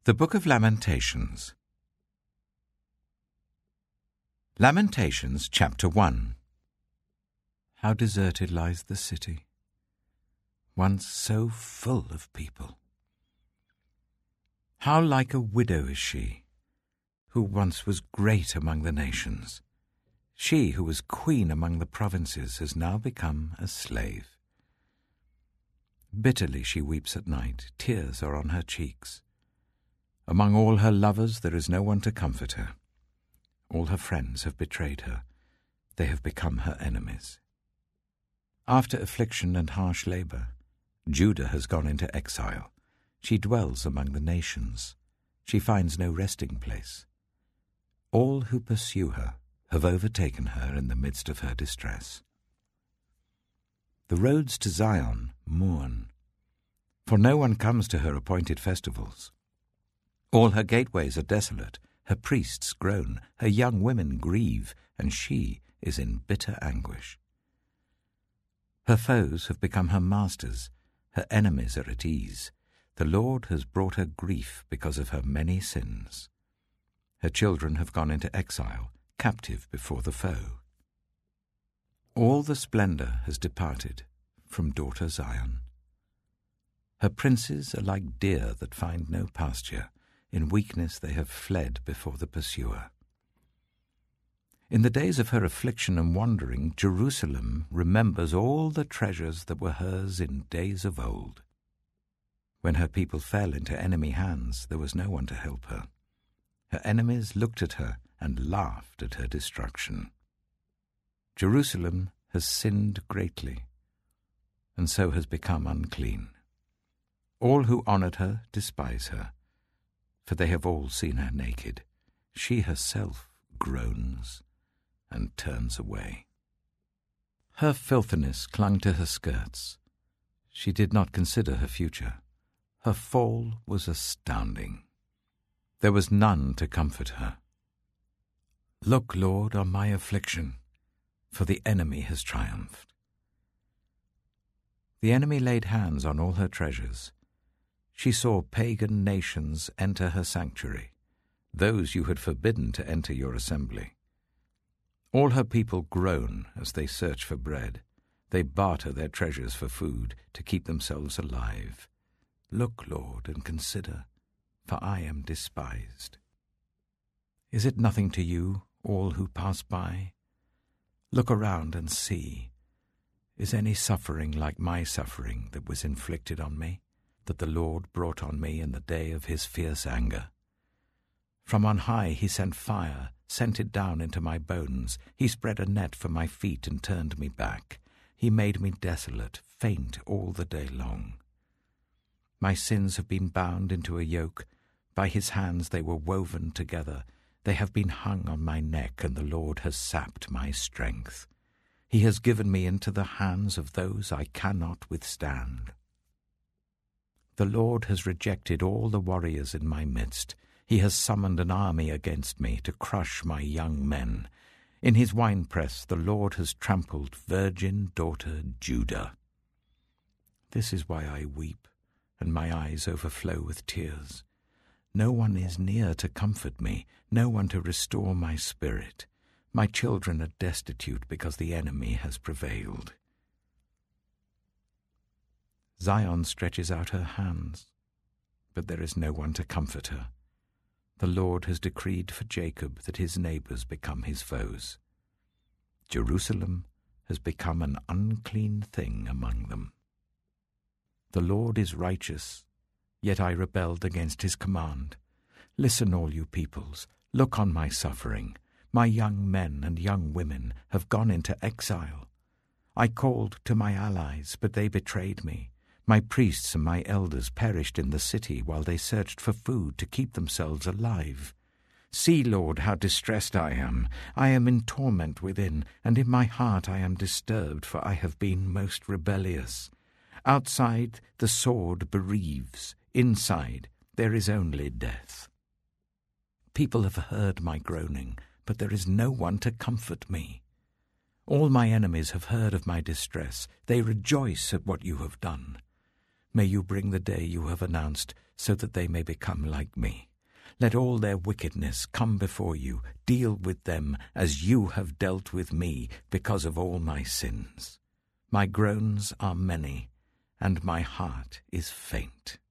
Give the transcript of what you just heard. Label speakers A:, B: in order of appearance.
A: The Book of Lamentations. Lamentations, chapter 1. How deserted lies the city, once so full of people. How like a widow is she, who once was great among the nations. She who was queen among the provinces has now become a slave. Bitterly she weeps at night, tears are on her cheeks. Among all her lovers there is no one to comfort her. All her friends have betrayed her. They have become her enemies. After affliction and harsh labor, Judah has gone into exile. She dwells among the nations. She finds no resting place. All who pursue her have overtaken her in the midst of her distress. The roads to Zion mourn, for no one comes to her appointed festivals. All her gateways are desolate, her priests groan, her young women grieve, and she is in bitter anguish. Her foes have become her masters, her enemies are at ease. The Lord has brought her grief because of her many sins. Her children have gone into exile, captive before the foe. All the splendor has departed from daughter Zion. Her princes are like deer that find no pasture. In weakness they have fled before the pursuer. In the days of her affliction and wandering, Jerusalem remembers all the treasures that were hers in days of old. When her people fell into enemy hands, there was no one to help her. Her enemies looked at her and laughed at her destruction. Jerusalem has sinned greatly, and so has become unclean. All who honored her despise her, for they have all seen her naked. She herself groans and turns away. Her filthiness clung to her skirts. She did not consider her future. Her fall was astounding. There was none to comfort her. Look, Lord, on my affliction, for the enemy has triumphed. The enemy laid hands on all her treasures. She saw pagan nations enter her sanctuary, those you had forbidden to enter your assembly. All her people groan as they search for bread. They barter their treasures for food to keep themselves alive. Look, Lord, and consider, for I am despised. Is it nothing to you, all who pass by? Look around and see. Is any suffering like my suffering that was inflicted on me, that the Lord brought on me in the day of his fierce anger? From on high he sent fire, sent it down into my bones. He spread a net for my feet and turned me back. He made me desolate, faint all the day long. My sins have been bound into a yoke. By his hands they were woven together. They have been hung on my neck, and the Lord has sapped my strength. He has given me into the hands of those I cannot withstand. The Lord has rejected all the warriors in my midst. He has summoned an army against me to crush my young men. In his winepress the Lord has trampled virgin daughter Judah. This is why I weep, and my eyes overflow with tears. No one is near to comfort me, no one to restore my spirit. My children are destitute because the enemy has prevailed. Zion stretches out her hands, but there is no one to comfort her. The Lord has decreed for Jacob that his neighbors become his foes. Jerusalem has become an unclean thing among them. The Lord is righteous, yet I rebelled against his command. Listen, all you peoples, look on my suffering. My young men and young women have gone into exile. I called to my allies, but they betrayed me. My priests and my elders perished in the city while they searched for food to keep themselves alive. See, Lord, how distressed I am. I am in torment within, and in my heart I am disturbed, for I have been most rebellious. Outside the sword bereaves, inside there is only death. People have heard my groaning, but there is no one to comfort me. All my enemies have heard of my distress. They rejoice at what you have done. May you bring the day you have announced, so that they may become like me. Let all their wickedness come before you. Deal with them as you have dealt with me because of all my sins. My groans are many, and my heart is faint.